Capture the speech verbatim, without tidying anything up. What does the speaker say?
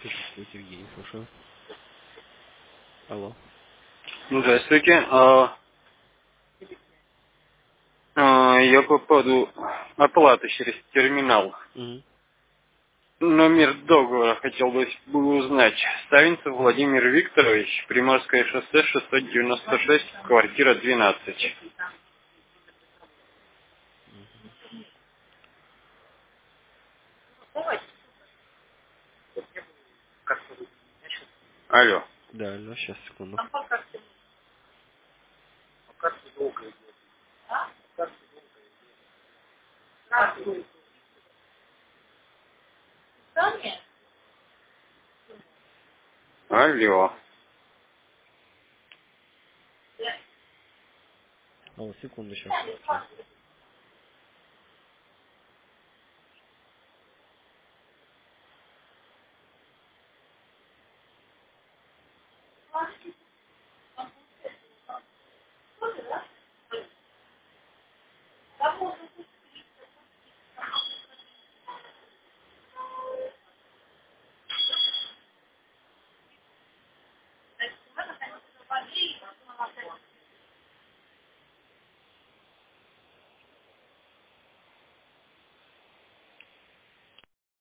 Здравствуйте, Евгений, слушаю. Алло. Здравствуйте. А, а, Я по поводу оплаты через терминал. Мгм. Номер договора хотел бы узнать. Ставинцев Владимир Викторович, Приморское шоссе, шестьсот девяносто шесть, квартира двенадцать. Алло. Да, алло, сейчас, секунду. Алло. Алло, секунду, сейчас.